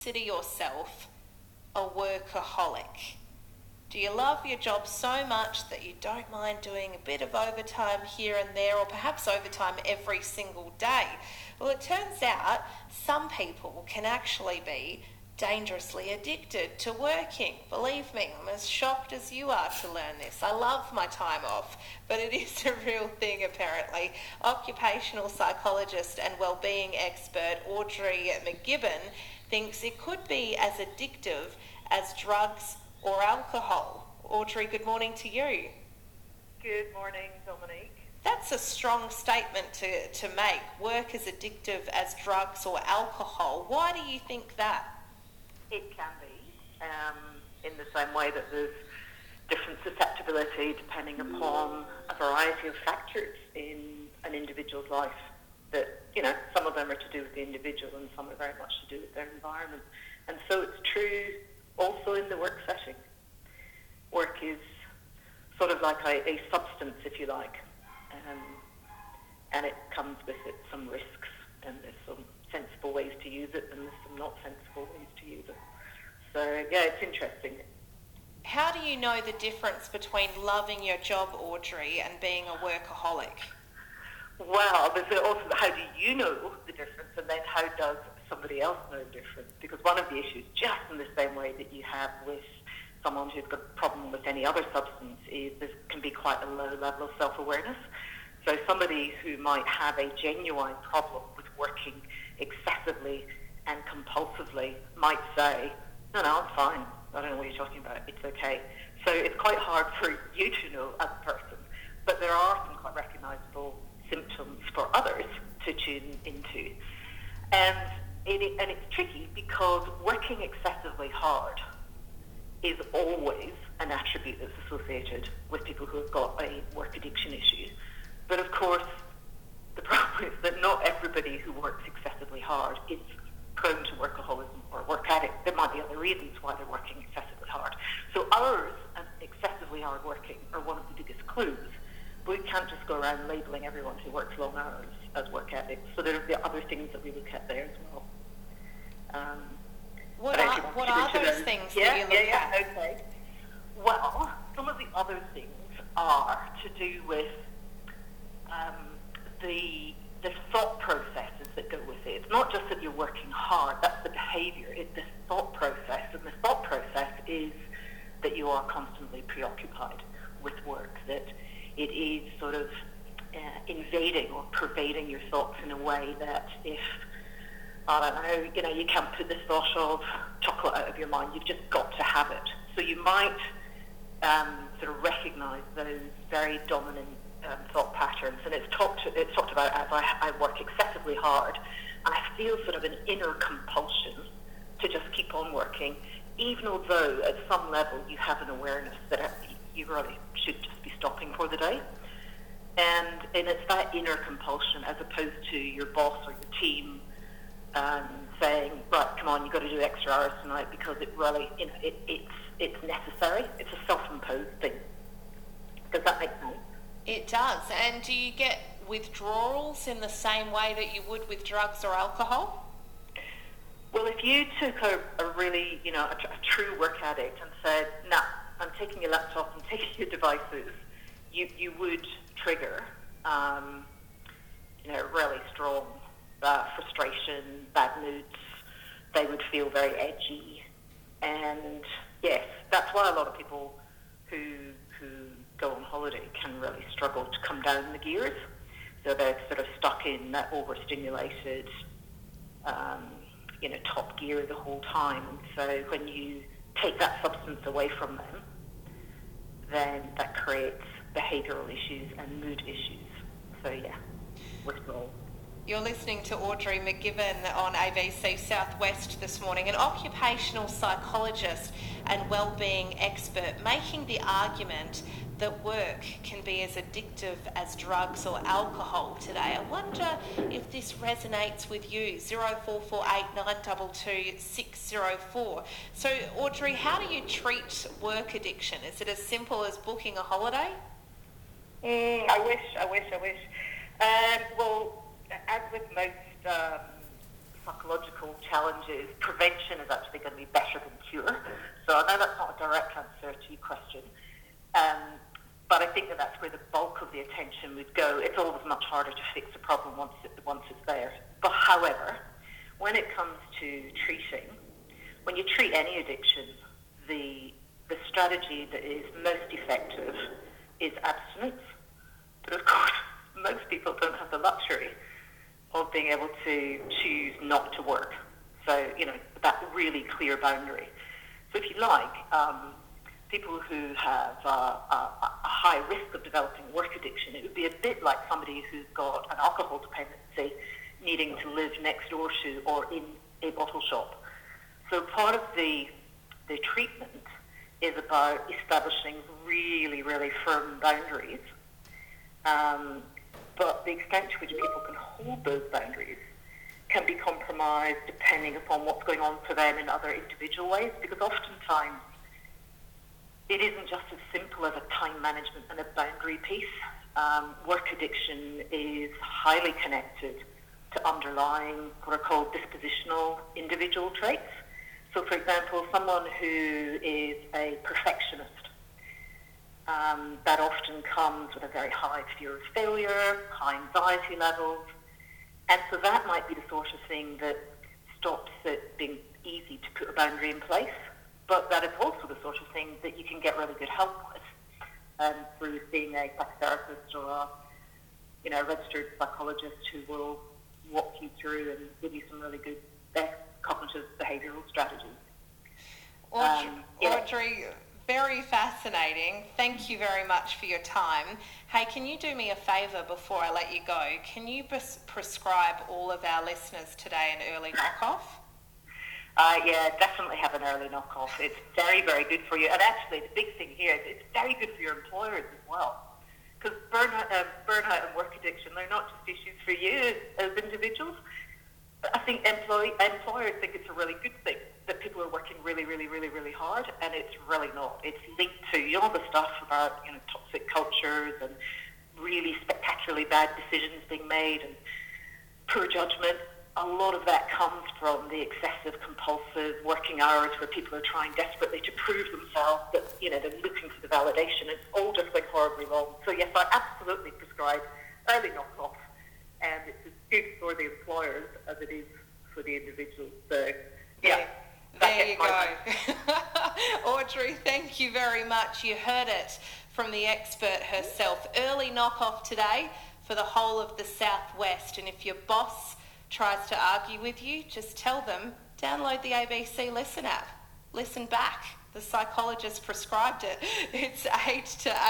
consider yourself a workaholic? Do you love your job so much that you don't mind doing a bit of overtime here and there, or perhaps overtime every single day? Well, it turns out some people can actually be dangerously addicted to working. Believe me, I'm as shocked as you are to learn this. I love my time off, but it is a real thing apparently. Occupational psychologist and wellbeing expert Audrey McGibbon thinks it could be as addictive as drugs or alcohol. Audrey, good morning to you. Good morning, Dominique. That's a strong statement to make. Work as addictive as drugs or alcohol. Why do you think that? It can be, in the same way that there's different susceptibility depending upon a variety of factors in an individual's life. That, some of them are to do with the individual and some are very much to do with their environment. And so it's true also in the work setting. Work is sort of like a substance, if you like, and it comes with it some risks, and there's some sensible ways to use it and there's some not sensible ways to use it. So, yeah, it's interesting. How do you know the difference between loving your job, Audrey, and being a workaholic? Well, there's also how do you know the difference, and then how does somebody else know the difference? Because one of the issues, just in the same way that you have with someone who's got a problem with any other substance, is there can be quite a low level of self-awareness. So somebody who might have a genuine problem with working excessively and compulsively might say, no, I'm fine. I don't know what you're talking about. It's okay. So it's quite hard for you to know as a person. But there are some quite recognisable symptoms for others to tune into. And it's tricky because working excessively hard is always an attribute that's associated with people who have got a work addiction issue. But of course, the problem is that not everybody who works excessively hard is prone to workaholism or work addict. There might be other reasons why they're working excessively hard. So ours, as excessively hard working, are one of the biggest clues. But we can't just go around labelling everyone who works long hours as work addicts. So there are the other things that we look at there as well. What are those things that you look at? Okay. Well, some of the other things are to do with the thought processes that go with it. It's not just that you're working hard, that's the behaviour, it's the thought process. And the thought process is that you are constantly preoccupied with work, that it is sort of invading or pervading your thoughts in a way that if, I don't know, you can't put the thought of chocolate out of your mind, you've just got to have it. So you might sort of recognise those very dominant thought patterns, and it's talked about as I work excessively hard and I feel sort of an inner compulsion to just keep on working, even although at some level you have an awareness that you really should just be stopping for the day. And it's that inner compulsion as opposed to your boss or your team saying, right, come on, you've got to do extra hours tonight because it really, it's necessary. It's a self-imposed thing. Does that make sense? It does. And do you get withdrawals in the same way that you would with drugs or alcohol? Well, if you took a really, a true work addict and said, nah, I'm taking your laptop, I'm taking your devices, you would trigger, really strong frustration, bad moods. They would feel very edgy. And yes, that's why a lot of people who go on holiday can really struggle to come down the gears. So they're sort of stuck in that overstimulated, top gear the whole time. And so when you take that substance away from them, then that creates behavioural issues and mood issues. So yeah, withdrawal. You're listening to Audrey McGibbon on ABC Southwest this morning, an occupational psychologist and wellbeing expert, making the argument that work can be as addictive as drugs or alcohol today. I wonder if this resonates with you. 0448 922 604. So, Audrey, how do you treat work addiction? Is it as simple as booking a holiday? I wish. Well, as with most psychological challenges, prevention is actually going to be better than cure. So I know that's not a direct answer to your question, but I think that that's where the bulk of the attention would go. It's always much harder to fix a problem once it's there. But however, when it comes to treating, when you treat any addiction, the strategy that is most effective is abstinence. But of course, most people don't have the luxury of being able to choose not to work. So, that really clear boundary. So if you like, people who have a high risk of developing work addiction, it would be a bit like somebody who's got an alcohol dependency needing to live next door to or in a bottle shop. So part of the treatment is about establishing really, really firm boundaries. But the extent to which people can hold those boundaries can be compromised depending upon what's going on for them in other individual ways, because oftentimes it isn't just as simple as a time management and a boundary piece. Work addiction is highly connected to underlying what are called dispositional individual traits. So, for example, someone who is a perfectionist, that often comes with a very high fear of failure, high anxiety levels, and so that might be the sort of thing that stops it being easy to put a boundary in place, but that is also the sort of thing that you can get really good help with through seeing a psychotherapist or a registered psychologist who will walk you through and give you some really good cognitive behavioural strategies. Audrey, very fascinating. Thank you very much for your time. Hey, can you do me a favour before I let you go? Can you prescribe all of our listeners today an early knockoff? Definitely have an early knockoff. It's very, very good for you. And actually, the big thing here is it's very good for your employers as well. Because burnout and work addiction, they're not just issues for you as individuals. I think employers think it's a really good thing that people are working really, really, really, really hard, and it's really not. It's linked to all the stuff about toxic cultures and really spectacularly bad decisions being made and poor judgment. A lot of that comes from the excessive, compulsive working hours where people are trying desperately to prove themselves that they're looking for the validation. It's all just going horribly wrong. So yes, I absolutely prescribe early knockoff, and it's as good for the employers as it is for the individuals. So, yeah. There you go. Audrey, thank you very much. You heard it from the expert herself. Early knockoff today for the whole of the Southwest. And if your boss tries to argue with you, just tell them, download the ABC Listen app. Listen back. The psychologist prescribed it. It's 8 to 8.